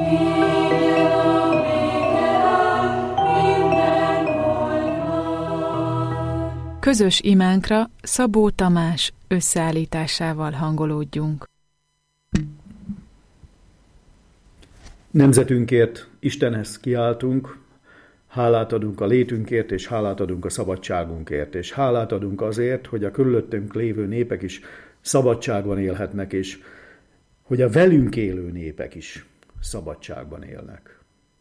Közös imánkra Szabó Tamás összeállításával hangolódjunk. Nemzetünkért Istenhez kiáltunk, hálát adunk a létünkért, és hálát adunk a szabadságunkért, és hálát adunk azért, hogy a körülöttünk lévő népek is szabadságban élhetnek, és hogy a velünk élő népek is szabadságban élnek.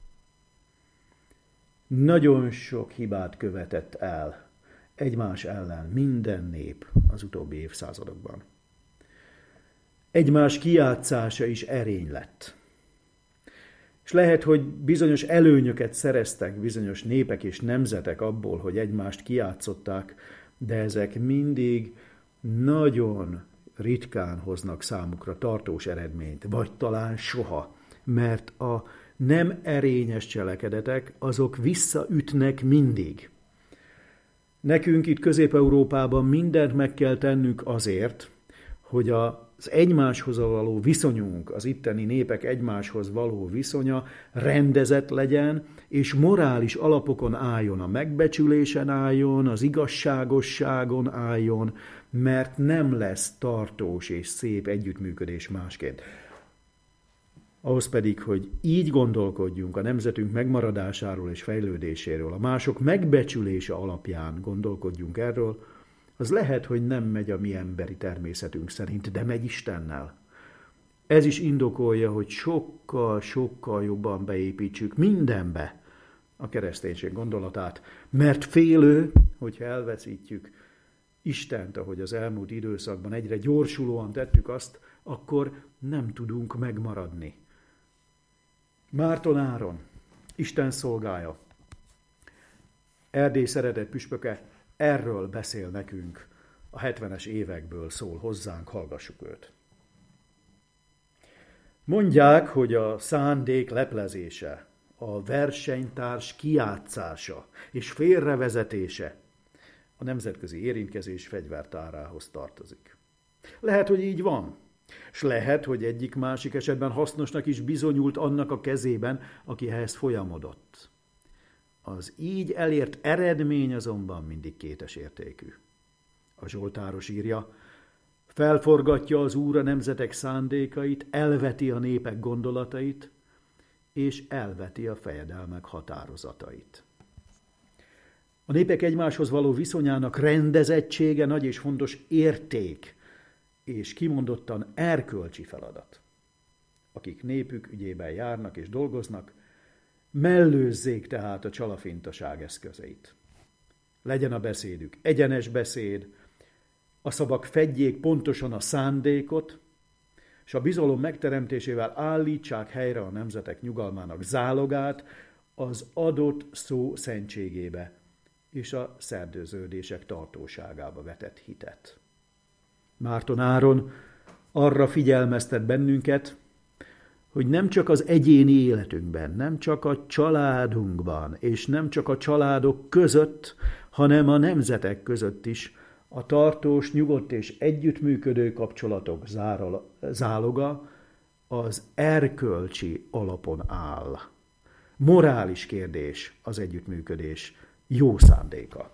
Nagyon sok hibát követett el egymás ellen minden nép az utóbbi évszázadokban. Egymás kijátszása is erény lett. És lehet, hogy bizonyos előnyöket szereztek bizonyos népek és nemzetek abból, hogy egymást kijátszották, de ezek mindig nagyon ritkán hoznak számukra tartós eredményt, vagy talán soha, mert a nem erényes cselekedetek, azok visszaütnek mindig. Nekünk itt Közép-Európában mindent meg kell tennünk azért, hogy az egymáshoz való viszonyunk, az itteni népek egymáshoz való viszonya rendezett legyen, és morális alapokon álljon, a megbecsülésen álljon, az igazságosságon álljon, mert nem lesz tartós és szép együttműködés másként. Ahhoz pedig, hogy így gondolkodjunk a nemzetünk megmaradásáról és fejlődéséről, a mások megbecsülése alapján gondolkodjunk erről, az lehet, hogy nem megy a mi emberi természetünk szerint, de megy Istennel. Ez is indokolja, hogy sokkal jobban beépítsük mindenbe a kereszténység gondolatát, mert félő, hogyha elveszítjük Istent, ahogy az elmúlt időszakban egyre gyorsulóan tettük azt, akkor nem tudunk megmaradni. Márton Áron, Isten szolgája, Erdély szeretett püspöke, erről beszél nekünk, a 70-es évekből szól hozzánk, hallgassuk őt. Mondják, hogy a szándék leplezése, a versenytárs kijátszása és félrevezetése a nemzetközi érintkezés fegyvertárához tartozik. Lehet, hogy így van, és lehet, hogy egyik-másik esetben hasznosnak is bizonyult annak a kezében, aki ehhez folyamodott. Az így elért eredmény azonban mindig kétes értékű. A Zsoltáros írja, felforgatja az Úr a nemzetek szándékait, elveti a népek gondolatait, és elveti a fejedelmek határozatait. A népek egymáshoz való viszonyának rendezettsége nagy és fontos érték, és kimondottan erkölcsi feladat. Akik népük ügyében járnak és dolgoznak, mellőzzék tehát a csalafintaság eszközeit. Legyen a beszédük egyenes beszéd, a szavak fedjék pontosan a szándékot, és a bizalom megteremtésével állítsák helyre a nemzetek nyugalmának zálogát az adott szó szentségébe és a szerződések tartóságába vetett hitet. Márton Áron arra figyelmeztet bennünket, hogy nem csak az egyéni életünkben, nem csak a családunkban, és nem csak a családok között, hanem a nemzetek között is a tartós, nyugodt és együttműködő kapcsolatok záloga az erkölcsi alapon áll. Morális kérdés az együttműködés jó szándéka.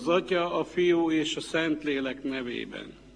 Az Atya, a Fiú és a Szentlélek nevében.